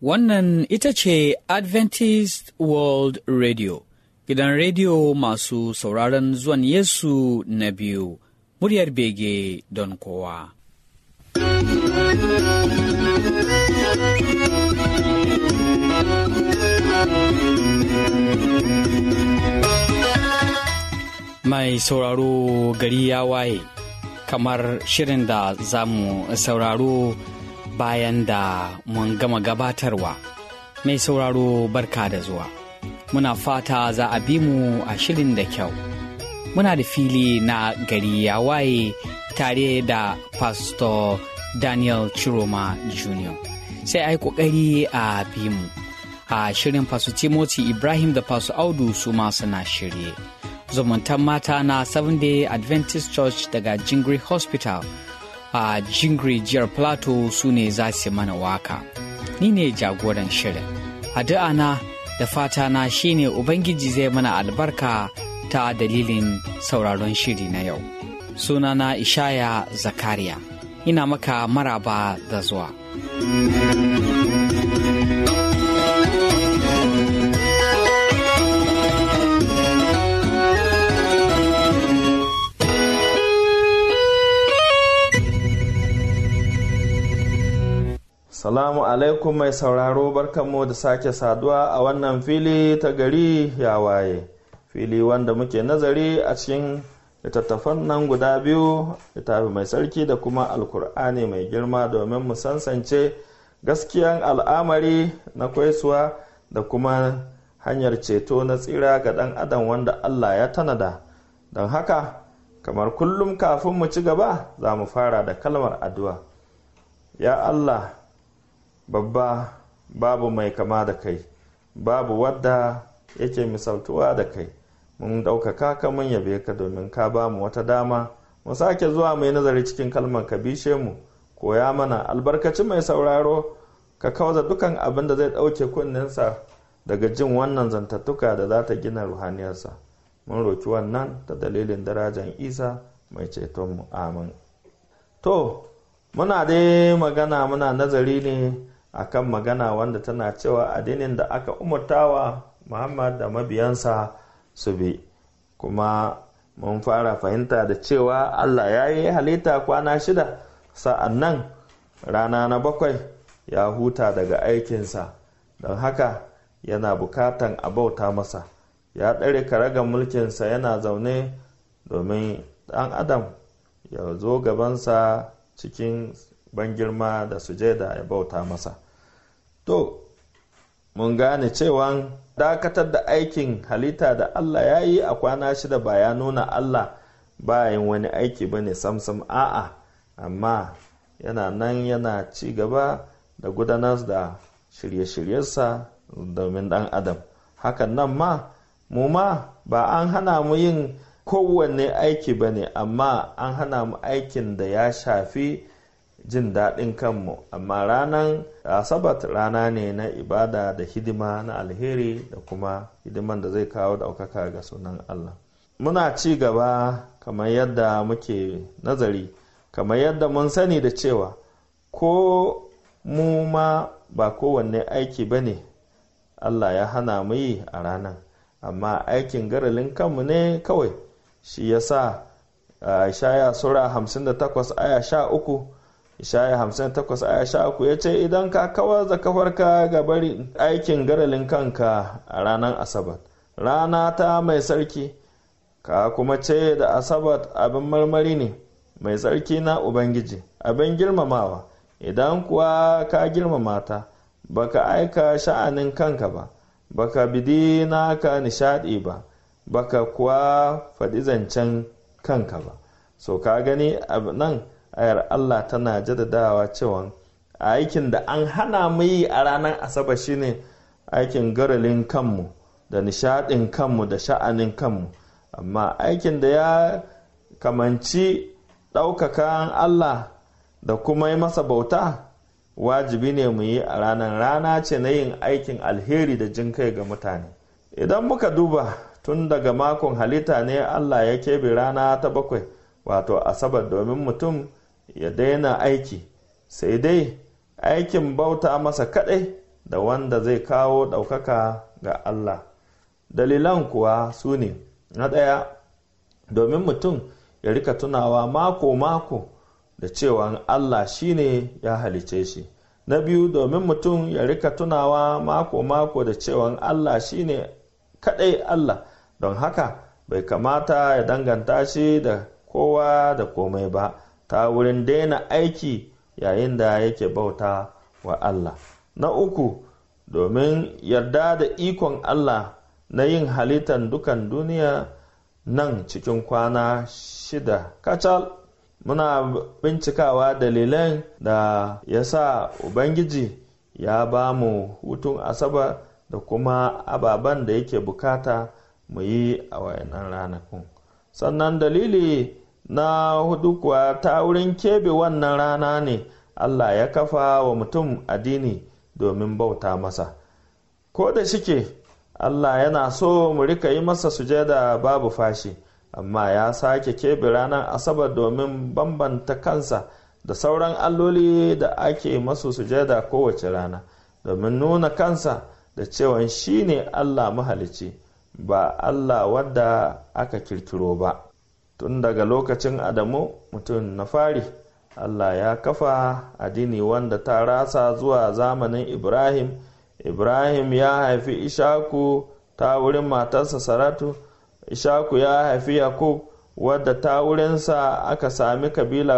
Wannan ita ce Adventist World Radio, gidan rediyo masu sauraron zuwan Yesu na biyu, muryar bege don kowa. Mai sauraro gari ya waye, kamar shirin da za mu sauraro bayan da mun gama gabatarwa. Mai sauraro barka da zuwa. Muna fata za a bi mu a shirin da kyau. Muna da fili na gari ya waye tare da Pastor Daniel Chiroma Jr. Sai ai kokari a bi mu. A shirin Pastor Timothy Ibrahim da Pastor Audu su ma suna shirye. Zumuntan mata na Seventh Day Adventist Church daga Jingri Hospital a Jingri jihar Plateau su ne za su mana waka. Ni ne jagoran shirin. Addu'a na da fata na shine Ubangiji zai mana albarka ta dalilin sauraron shiri na yau. Sunana Ishaya Zakariya. Ina maka maraba da zuwa. Salamu alaikum mai sauraro, barkanmu da sake saduwa a wannan fili ta gari ya waye. Fili wanda muke nazari a cikin littattafan nan guda biyu, littafi mai sarki da kuma alkur'ani mai girma, domin mu sansance gaskiyan al'amari na kwaisuwa da kuma hanyar ceto na tsira ga ɗan adam wanda Allah ya tanada. Don haka, kamar kullum kafin mu ci gaba, za mu fara da kalmar addu'a. Ya Allah, babba, babu mai kama da kai, babu wadda yake misaltuwa da kai. Mun ɗaukaka ka, mun yabe ka domin ka ba mu wata dama mu sake zuwa mai nazari cikin kalmar ka, bishe mu, koya mana, albarkaci mai sauraro, ka kauza dukan abin da zai ɗauke kunninsa daga jin wannan zantattuka da za ta gina ruhaniyarsa. Mun roki wannan ta dalilin darajan Isa mai cetonmu, amin. To, muna dai magana, muna nazari ne akan magana wanda tana cewa addinin da aka umurtawa Muhammad da mabiyansa su bi. Kuma mun fara fahimta da cewa Allah ya yi halitta kwana 6, sa'an nan rana na 7 ya huta daga aikinsa, don haka yana bukatan a bauta masa. Ya ɗare karagar mulkinsa yana zaune domin ɗan adam ya zo gabansa cikin ban girma da sujada ya bauta masa. To, mun gane cewa dakatar da aikin halitta da Allah ya yi a kwana 6 ba ya nuna Allah bayan wani aiki ba ne samsam, a'a, amma yana nan yana ci gaba da gudanar da shirye-shiryensa domin ɗan adam. Hakan nan ma, mu ma ba an hana mu yin kowanne aiki ba ne, amma an hana mu aikin da ya shafi jin daɗin kanmu. Amma ranar Asabat rana ne na ibada da hidima na alheri da kuma hidiman da zai kawo ɗaukaka ga sunan Allah. Muna ci gaba kamar yadda muke nazari, kamar yadda mun sani da cewa ko mu ma ba kowanne aiki ba ne Allah ya hana mu yi a ranar, amma aikin garalin kanmu ne kawai. Shi yasa Ishaya Sura 58 aya 13, Ishaya 58 aya 13 ya ce, idan ka kawar da kafarka ga bari aikin garalin kanka a ranar Asabar, rana ta mai sarki, ka kuma ce da Asabar abin marmari ne, mai sarki na Ubangiji, abin girmamawa. Idan kuwa ka girmama ta, baka aika sha'anin kanka ba, baka bidi naka nishadi ba, baka kuwa faɗi zancen kanka ba. So ka gani nan ayar Allah tana jaddadawa cewa aikin da an hana mu yi a ranar Asabar shine aikin garalin kanmu da nishadin kanmu da sha'anin kanmu, amma aikin da ya kamanci ɗaukakan Allah da kuma yi masa bauta wajibi ne mu yi a ranar. Rana ce na yin aikin alheri da jin kai ga mutane. Idan muka duba tun daga makon halitta ne Allah ya keɓe rana ta 7, wato Asabar, domin mutum ya daina aiki, sai dai aikin bauta masa kaɗai da wanda zai kawo ɗaukaka ga Allah. Dalilan kuwa su ne, na ɗaya, domin mutum ya rika tunawa mako-mako da cewa Allah shine ya halice shi. Na biyu, domin mutum ya rika tunawa mako-mako da cewa Allah shine kaɗai Allah, don haka bai kamata ya danganta shi da kowa da komai ba ta wurin daina aiki yayin da yake bauta wa Allah. Na uku, domin yarda da ikon Allah na yin halittar dukan duniya nan cikin kwana 6 kacal. Muna bincikawa dalilan da ya sa Ubangiji ya ba mu hutun Asabar da kuma ababen da yake bukata mu yi a wayannan ranakun. Sannan dalili na hudu kuwa ta wurin keɓe wannan rana ne Allah ya kafa wa mutum addini domin bauta masa. Ko da shike Allah yana so mu rika yi masa sujada babu fashi, amma ya sake keɓe ranar Asabar domin bambanta kansa da sauran alloli da ake masu sujada kowace rana, domin nuna kansa da cewa shi ne Allah mahalicci, ba Allah wadda aka kirkiro ba. Tun daga lokacin Adamu mutum na fari, Allah ya kafa addini wanda ta rasa zuwa zamanin Ibrahim. Ibrahim ya haifi Ishaku ta wurin matarsa Saratu. Ishaku ya haifi Yakub, wadda ta wurinsa aka sami kabila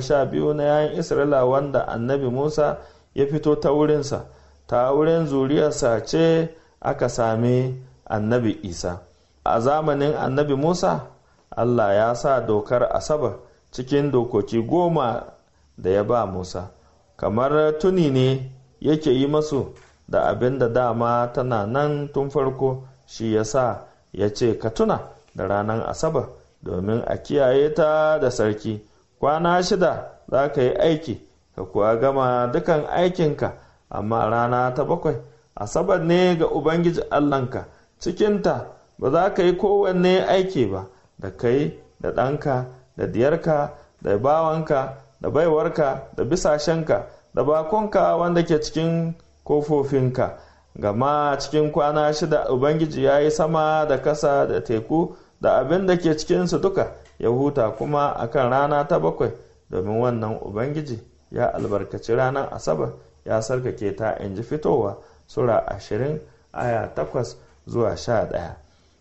12 na yayin Isra'ila wanda annabi Musa ya fito ta wurinsa. Ta wurin zuriyarsa ce aka sami annabi Isa. A zamanin annabi Musa, Allah ya sa dokar Asabar cikin dokoki 10 da ya ba Musa, kamar tuni ne yake yi masu da abin da dama tana nan tun farko. Shi ya sa ya ce ka tuna da ranar Asabar domin a kiyaye ta da sarki. Kwana 6 za ka yi aiki, ka kuwa gama dukan aikinka, amma rana ta 7 Asabar ne ga Ubangiji Allahnka. Cikinta ba za ka yi kowanne aiki ba, da kai da ɗanka da diyarka da bawanka da baiwarka da bisashenka da bakonka wanda ke cikin kofofinka. Gama cikin kwana 6 Ubangiji ya yi sama da kasa da teku da abin da ke cikinsu duka, ya huta kuma akan rana ta 7. Domin wannan Ubangiji ya albarkaci ranar Asabar, ya sarkake ta, in ji Fitowa Sura 20 aya 8 zuwa 11.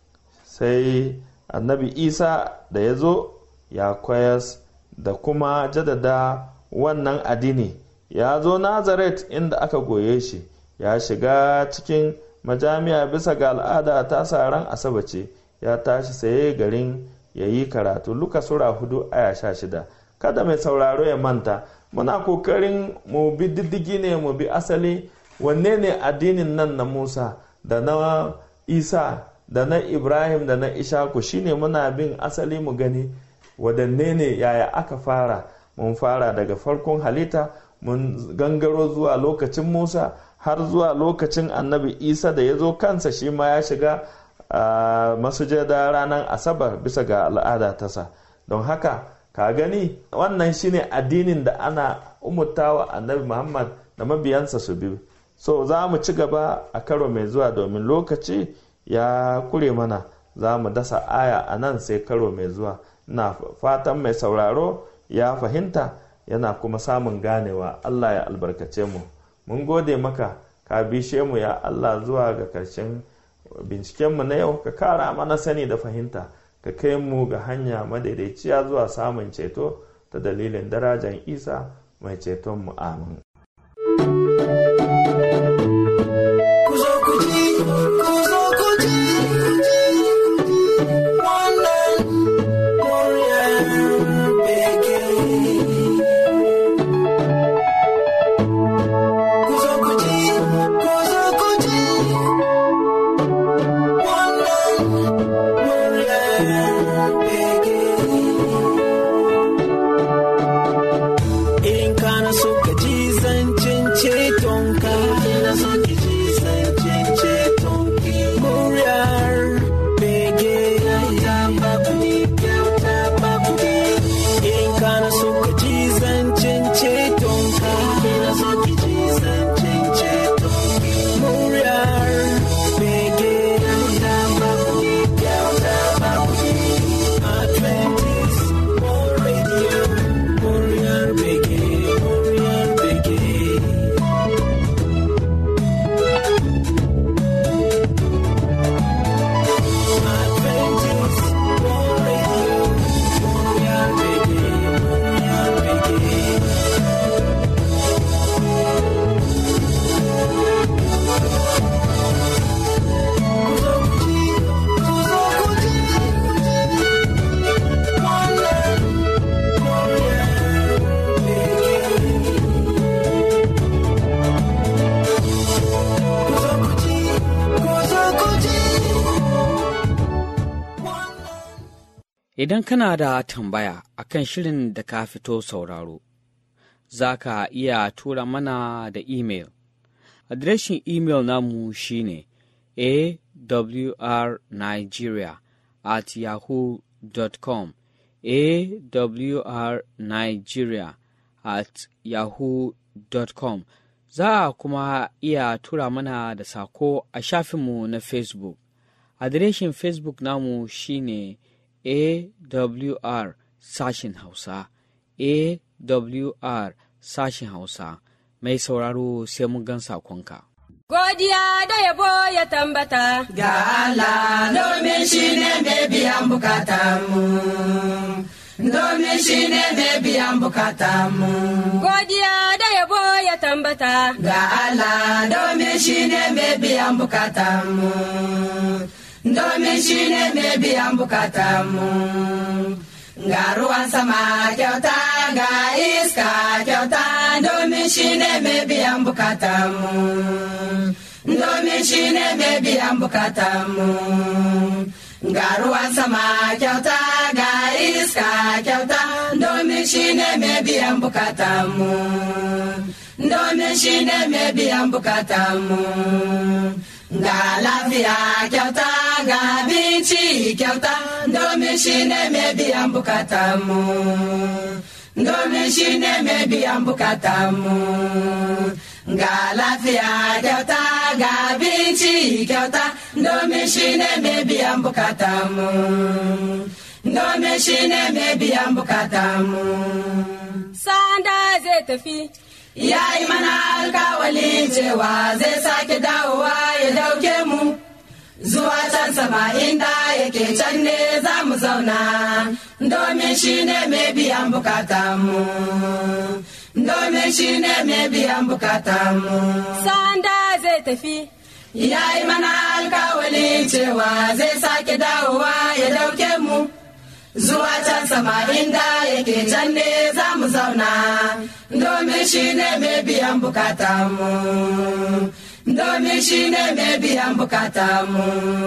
Sai annabi Isa da ya zo ya koyas da kuma jaddada wannan addini. Ya zo Nazaret inda aka goye shi, ya shiga cikin majami'a bisa ga al'ada ta ran Asabar ce, ya tashi saye garin ya yi karatu. Luka Sura 4 aya 16. Kada mai sauraro ya manta, muna kokarin mu bi diddigi ne, mu bi asali. Wanne ne addinin nan na Musa da na Isa da na Ibrahim da na Ishaku? Shine muna bin asali mu gani wadanne ne, yaya aka fara. Mun fara daga farkon halitta, mun gangaro zuwa lokacin Musa har zuwa lokacin annabi Isa da ya zo kansa, shi ma ya shiga masujada ranar Asabar bisa ga al'ada tasa. Don haka ka gani wannan shine addinin da ana umurtawa annabi Muhammad da mabiyansa su bi. So za mu ci gaba a karo mai zuwa domin lokaci ya kure mana. Za mu dasa aya a nan sai karo mai zuwa. Na fatan mai sauraro ya fahimta yana kuma samun ganewa. Allah ya albarkace mu. Mun gode maka, ka bishe mu ya Allah zuwa ga karshen bincikenmu na yau. Ka kara mana sani da fahimta, ka kai mu ga hanya madaidaiciya zuwa samun ceto ta dalilin darajar Isa mai ceton mu. Amin. In kana so ka ji zancen ceton Idan kana da tambaya akan shirin da ka fito sauraro, za ka iya tura mana da imel. Adireshin imel namu shine awrnigeria@yahoo.com, awrnigeria@yahoo.com. Za a kuma iya tura mana da sako a shafinmu na Facebook. Adireshin Facebook namu shine AWR sashin Hausa, AWR sashin Hausa. Mai sauraro sai mun gan sakonka. Godiya da yabo ya tambata ga Allah domin shi ne mai biyan bukatanmu, domin shi ne mai biyan bukatanmu. Godiya da yabo ya tambata ga Allah domin shi ne mai biyan bukatanmu, domin shi ne mai biyan bukatanmu. Ga ruwan sama kyauta ga iska kyauta domin shi ne mai biyan bukatanmu, domin shi ne mai biyan bukatanmu. Ga ruwan sama kyauta ga iska kyauta domin shi ne mai biyan bukatanmu, domin shi ne mai biyan bukatanmu. Ga lafiya kyauta ga abinci kyauta domin shi ne mai biyan bukatanmu, domin shi ne mai biyan bukatanmu. Ga lafiya kyauta ga abinci kyauta domin shi ne mai biyan bukatanmu, domin shi ne mai biyan bukatanmu. Sanda zai tafi ya yi mana alkawali cewa zai sake dawowa ya dauke mu zuwa can sama inda yake can ne za mu zauna, domin shi ne mai biyan bukatanmu, domin shi ne mai biyan bukatanmu. Sanda zai tafi ya yi mana alkawali cewa zai sake dawowa ya dauke mu zuwa can sama inda yake can ne za mu zauna, domin shi ne mai biyan bukatanmu, domin shi ne mai biyan bukatanmu.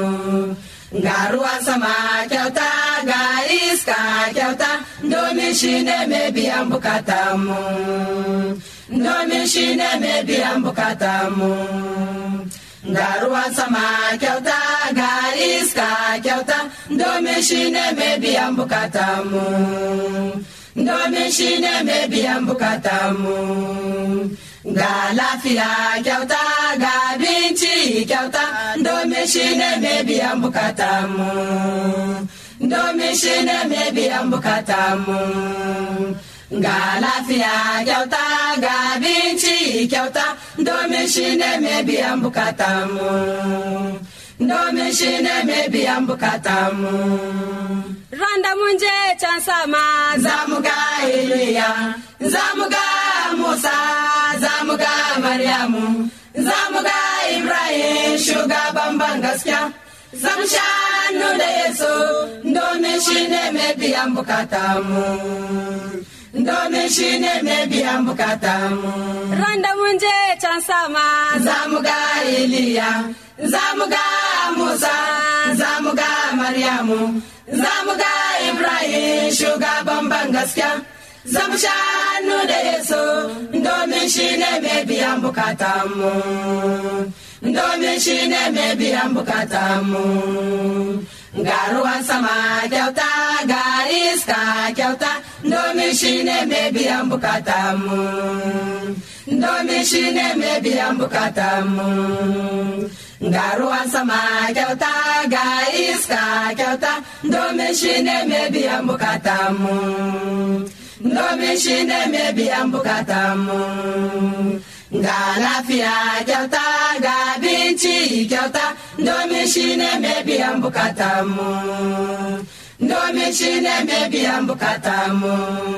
Ga ruwan sama kyauta ga iska kyauta domin shi ne mai biyan bukatanmu, domin shi ne mai biyan bukatanmu. Ga ruwan sama kyauta ga iska kyauta domin shi ne mai biyan bukatanmu, domin shi ne mai biyan bukatanmu. Ga lafiya kyauta ga abinci kyauta domin shi ne mai biyan bukatanmu, domin shi ne mai biyan bukatanmu. Ga lafiya kyauta ga abinci kyauta domin shi ne mai biyan bukatanmu, domin shi ne mai biyan bukatanmu. Randa mun je can sama za mu ga Iliya, za mu ga Musa, za mu ga Maryamu, za mu ga Ibrahim shugaban ban gaskiya, za mu sha hannu da Yesu domin shi ne mai biyan bukatanmu, domin shi ne mai biyan bukatanmu. Randa mun je can sama za mu ga Iliya, za mu ga Musa, za mu ga Maryamu, za mu ga Ibrahim shugaban ban gaskiya, za mu sha hannu da Yesu domin shi ne mai biyan bukatanmu, domin shi ne mai biyan bukatanmu. Ga ruwan sama kyauta ga iska kyauta domin shi ne mai biyan bukatanmu, domin shi ne mai biyan bukatanmu. Ga ruwan sama kyauta ga iska kyauta domin shi ne mai biyan bukatanmu, domin shi ne mai biyan bukatanmu. Ga lafiya kyauta ga abinci kyauta domin shi ne mai biyan bukatanmu, domin shi ne mai biyan bukatanmu.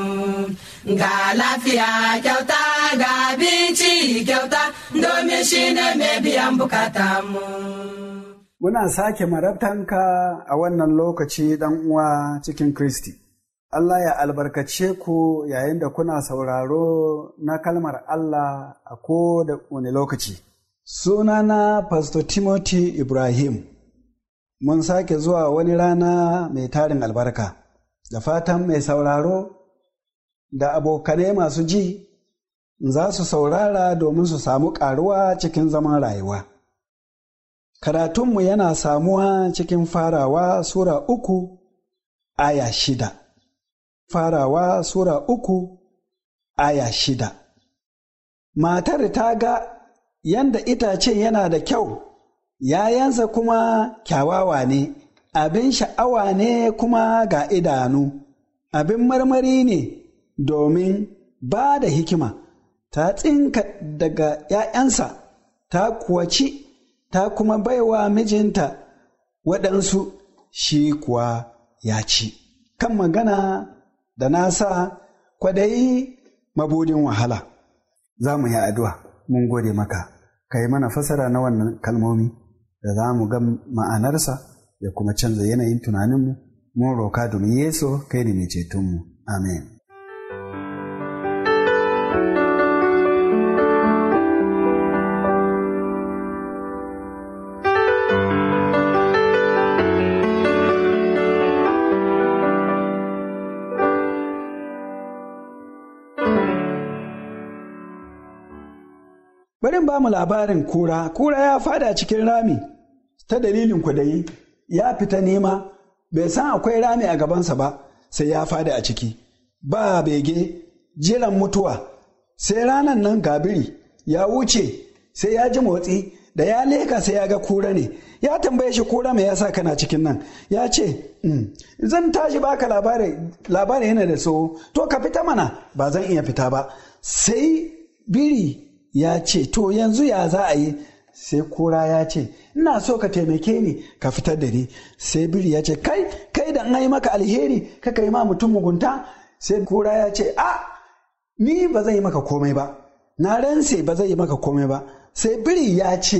Ga lafiya kyauta ga abinci kyauta domin shi ne mai biyan bukatanmu. Muna sake marabtanka a wannan lokaci ɗan uwa cikin Kristi. Allah ya albarkace ku yayin da kuna sauraro na kalmar Allah a ko da wani lokaci. Sunana Pastor Timothy Ibrahim. Mun sake zuwa wani rana mai tarin albarka. Da fatan mai sauraro da abokanai masu ji za su saurara domin su samu ƙaruwa cikin zaman rayuwa. Karatunmu yana samuwa cikin Farawa Sura 3 aya 6. Farawa Sura 3 aya 6. Matar ta ga yanda itacen yana da kyau, ‘ya'yansa kuma kyawawa ne, abin sha'awa ne kuma ga idanu, abin marmari ne domin ba da hikima, ta tsinka daga ‘ya'yansa, ta kuwa ci, ta kuma baiwa mijinta waɗansu, shi kuwa ya ci. Kan magana da nasa kwadayi mabudin wahala. Za mu yi addu'a, mun gode maka, ka yi mana fasara na wannan kalmomi da za mu ga ma'anarsa ya kuma canza yanayin tunaninmu, mun roka domin Yesu kai ne mai cetonmu. Amen. Bari ba mu labarin kura. Kura ya fada cikin rami ta dalilin kwadayi, ya fita nema, bai san akwai rami a gabansa ba, sai ya fada a ciki. Ba bege, jiran mutuwa, sai ranan nan gabiri ya wuce, sai ya ji motsi, da ya leka sai ya ga kura ne. Ya tambaye shi, kura me yasa kana cikin nan? Ya ce, zan tashi baka labari yana da so, to ka fita mana. Ba zan iya fita ba. Sai biri ya ce, to yanzu ya za a yi? Sai kura ya ce, ina so ka taimake ni ka fitar da ni. Sai biri ya ce, kai da an yi maka alheri ka yi ma mutum mugunta? Sai kura ya ce, ni ba zai yi maka komai ba, na rantse ba zai yi maka komai ba. Sai biri ya ce,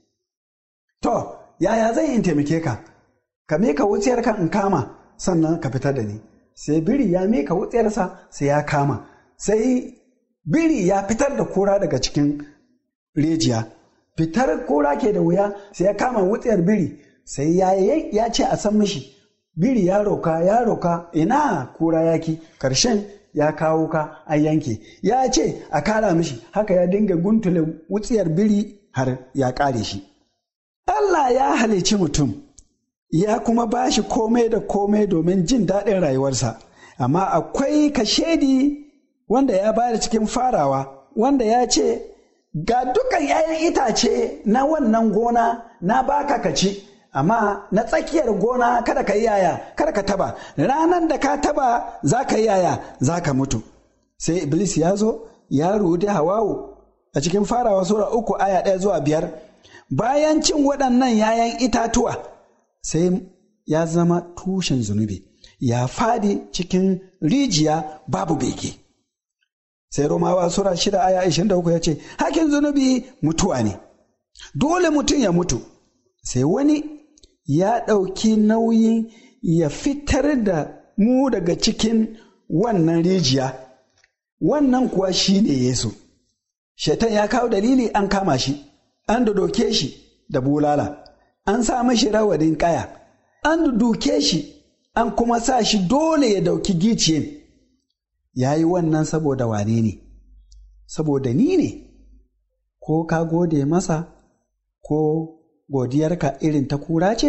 to yaya zai in taimake ka? Ka mika wutsiyarka in kama, sannan ka fitar da ni. Sai biri ya mika wutsiyarsa, sai ya kama. Sai biri ya fitar da kura daga cikin rijiya. Fitar kura ke da wuya, sai ya kama wutsiyar biri, sai ya ce a san mishi. Biri ya roka, ina kura yaki, karshen ya kawo ka an yanke. Ya ce a kara mishi, haka ya dinga guntule wutsiyar biri har ya kare shi. Allah ya halicci mutum, ya kuma ba shi komai da komai domin jin daɗin rayuwarsa, amma akwai kashedi wanda ya bada cikin Farawa, wanda ya ce, ga dukan ‘ya'yan itace na wannan gona na baka ka ci, amma na tsakiyar gona kada ka yi yaya, kada ka taba, ranar da ka taba za ka yi yaya, za ka mutu. Sai Iblis ya zo, ya rudi Hawawu a cikin Farawa Sura 3 aya 1-5. Bayan cin waɗannan ‘ya'yan itatuwa, sai ya zama tushen zunubi, ya fadi cikin rijiya babu bege. Sai Romawa Sura 6 aya 23 ya ce, hakin zunubi mutuwa ne, dole mutum ya mutu. Sai wani ya ɗauki nauyin ya fitar da mu daga cikin wannan rijiya, wannan kuwa shi ne Yesu. Shaitan ya kawo dalili, an kama shi, an doke shi da bulala, an sa mashi rawanin kaya, an duke shi, an kuma sa shi dole ya dauki giciyen. Ya yi wannan saboda wane ne? Saboda ni ne. Ko ka gode masa, ko godiyarka irin ta kura ce?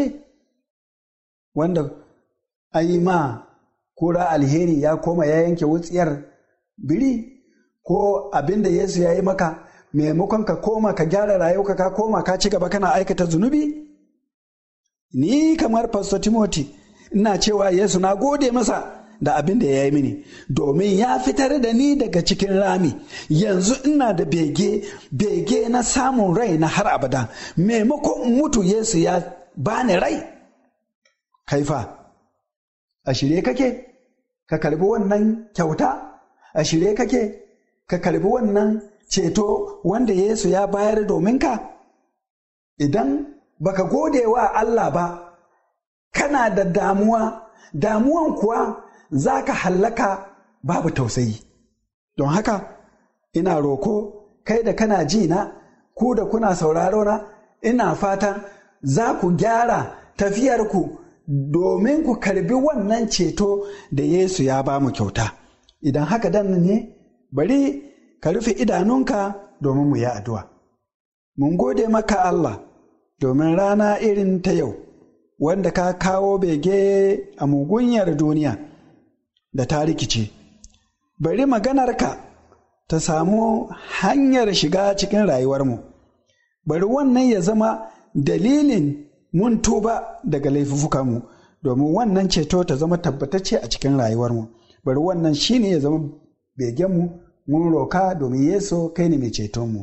Wanda ayi ma kura alheri ya koma ya yanke wutsiyar biri? Ko abinda Yesu ya yi maka, maimakon ka koma ka gyara rayuwa ka koma ka ci gaba kana aikata zunubi? Ni kamar Pastor Timothy ina cewa Yesu na gode masa da abin da ya yi mini, domin ya fitar da ni daga cikin rami. Yanzu ina da bege na samun rai na har abada. Maimakon mutu, Yesu ya bani rai. Kaifa, a shirye kake ka karbi wannan kyauta? A shirye kake ka karbi wannan ceto wanda Yesu ya bayar domin ka? Idan baka gode wa Allah ba, kana da damuwan kuwa za ka hallaka babu tausayi. Don haka ina roko kai da kana ji na, ku da kuna sauraro na, ina fatan za ku gyara tafiyarku domin ku karbi wannan ceto da Yesu ya ba mu kyauta. Idan haka dan ne, bari ka rufe idanunka domin mu yi addu'a. Mun gode maka Allah, domin rana irin ta yau, wanda ka kawo bege a mugunyar duniya da ta rikice. Bari maganarka ta samu hanyar shiga cikin rayuwarmu. Bari wannan ya zama dalilin mun tuba daga laifuffukanmu, domin wannan ceto ta zama tabbatacce a cikin rayuwarmu. Bari wannan shine ya zama begenmu, mun roka domin Yesu kai ne mai cetonmu.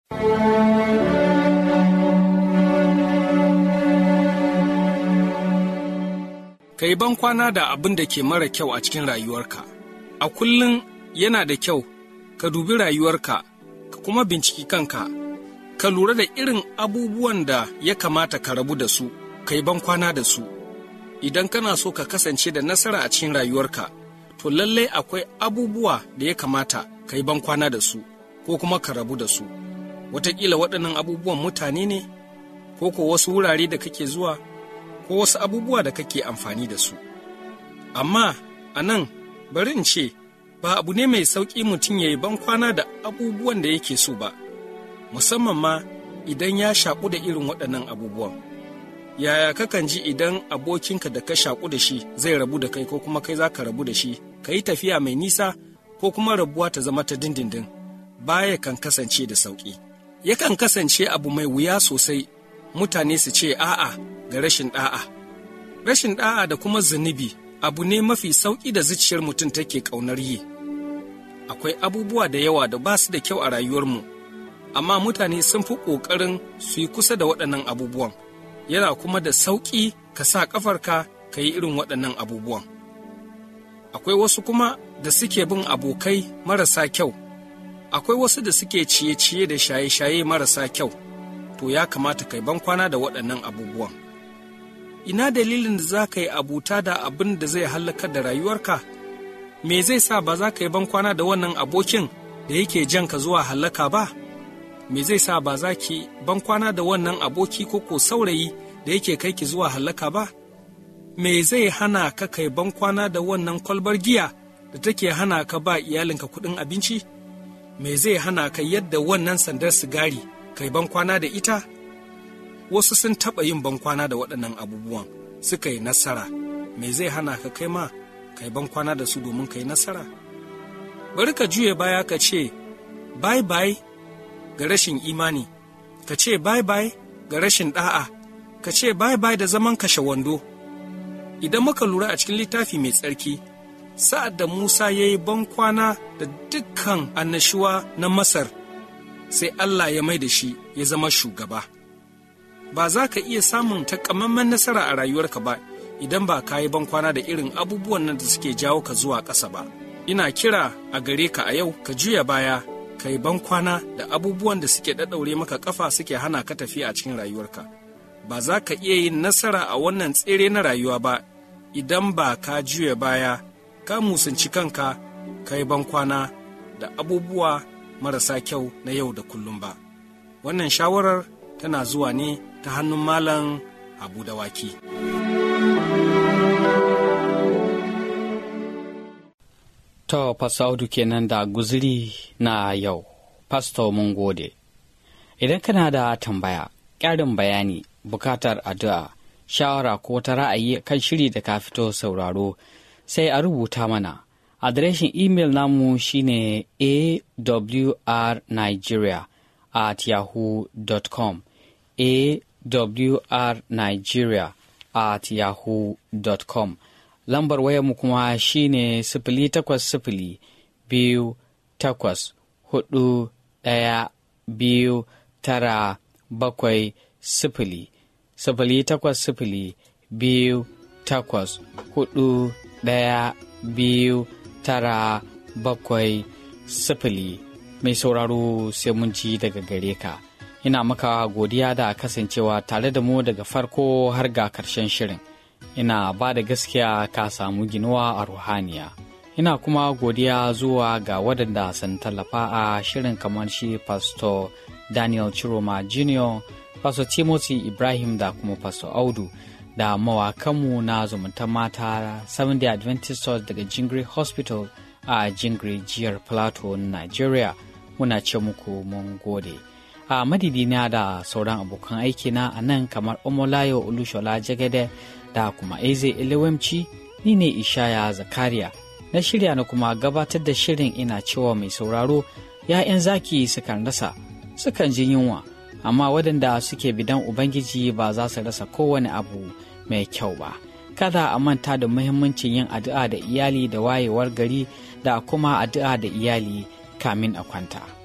Ka yi ban kwana da abin da ke mara kyau a cikin rayuwarka. A kullum yana da kyau ka dubi rayuwarka, ka kuma binciki kanka, ka lura da irin abubuwan da ya kamata ka rabu da su, ka yi ban kwana da su. Idan kana so ka kasance da nasara a cikin rayuwarka, to lallai akwai abubuwa da ya kamata ka yi ban kwana da su, ko kuma ka rabu da su. Wataƙila waɗannan abubuwan mutane ne, ko ko wasu wurare da kake zuwa, ko wasu abubuwa da kake amfani da su. Amma a nan bari in ce, ba abu ne mai sauƙi mutum ya yi ban kwana da abubuwan da yake so ba, musamman ma idan ya shaƙu da irin waɗannan abubuwan. Yaya kakan ji idan abokinka da ka shaƙu da shi zai rabu da kai, ko kuma kai za ka rabu da shi, ka yi tafiya mai nisa, ko kuma rabuwa ta zama ta dindindin, baya kan kasance da sauƙi. Yakan kasance abu mai wuya sosai mutane su ce a'a ga rashin ɗa'a. Rashin ɗa'a da kuma zunubi abu ne mafi sauƙi da zuciyar mutum take ƙaunar yi. Akwai abubuwa da yawa da ba su da kyau a rayuwarmu, amma mutane sun fi ƙoƙarin su yi kusa da waɗannan abubuwan. Yana kuma da sauƙi ka sa ƙafarka ka yi irin waɗannan abubuwan. Akwai wasu kuma da suke bin abokai marasa kyau. Akwai wasu da suke ciye-ciye da shaye-shaye marasa kyau. To ya kamata kai ban kwana da waɗannan abubuwan. Ina dalilin da za ka yi abuta da abin da zai hallakar da rayuwarka? Me zai sa ba za ka yi ban kwana da wannan abokin da yake jan ka zuwa hallaka ba? Me zai sa ba za ki ban kwana da wannan aboki ko saurayi da yake kai ki zuwa hallaka ba? Me zai hana ka kai ban kwana da wannan kwalbar giya da take hana ka ba iyalinka kuɗin abinci? Me zai hana ka yadda wannan sandar sigari kai ban kwana da ita? Wasu sun taɓa yin ban kwana da waɗannan abubuwan suka yi nasara. Me zai hana ka kai ma kai ban kwana da su domin kai nasara? Bari ka juye baya ka ce bye bye ga rashin imani, ka ce bye bye ga rashin ɗa'a, ka ce bye bye da zaman kashe wando. Idan muka lura a cikin littafi mai tsarki, sa'ad da Musa ya yi ban kwana da dukkan annashuwa na Masar, sai Allah ya mai da shi ya zama shugaba. Ba za ka iya samun takamaiman nasara a rayuwarka ba idan ba ka yi ban kwana da irin abubuwan nan da suke jawo ka zuwa ƙasa ba. Ina kira a gare ka a yau ka juya baya, ka yi ban kwana da abubuwan da suke ɗaɗɗaure maka ƙafa suke hana ka tafiya a cikin rayuwarka. Ba za ka iya yin nasara a wannan tsere na rayuwa ba idan ba ka juya baya, ka musunci kanka, ka yi ban kwana da abubuwa marasa kyau na yau da kullum ba. Wannan shawarar tana zuwa ne ta hannun Malam Habu Dawaki. To, Pastor Audu kenan da guzuri na yau. Pastor mun gode. Idan kana da tambaya, ƙarin bayani, bukatar addu'a, shawara ko ta ra'ayi kan shiri da ka fito sauraro, sai a rubuta mana. Adireshin imel namu shine awrnigeria@yahoo.com, awrnigeria@yahoo.com. Lambar wayarmu kuma shine 080-412-1-2-9-7-0, 080-412-1-2-9-7-0. Mai sauraro sai mun ji daga gare ka. Ina maka godiya da kasancewa tare da mu daga farko har ga karshen shirin. Ina ba da gaskiya ka samu ginuwa a ruhaniya. Ina kuma godiya zuwa ga waɗanda sun tallafa a shirin kamar shi Pastor Daniel Chiroma Jr., Pastor Timothy Ibrahim da kuma Pastor Audu da mawakanmu na zumuntar mata Seventh Day Adventist Church daga Jingri Hospital a Jingri jihar Plateau, Nigeria. Muna ce muku mun gode. A madidina da sauran abokan aikina a nan kamar Omolayo Olushola Jagede da kuma Eze Elewemci, ni ne Ishaya Zakariya. Na shirya na kuma gabatar da shirin ina cewa mai sauraro, ‘ya'yan zaki sukan rasa, sukan ji yunwa, amma waɗanda suke bidan Ubangiji ba za su rasa kowane abu mai kyau ba. Kada a manta da muhimmancin yin addu'a da iyali da wayewar gari da kuma addu'a da iyali kamin a kwanta.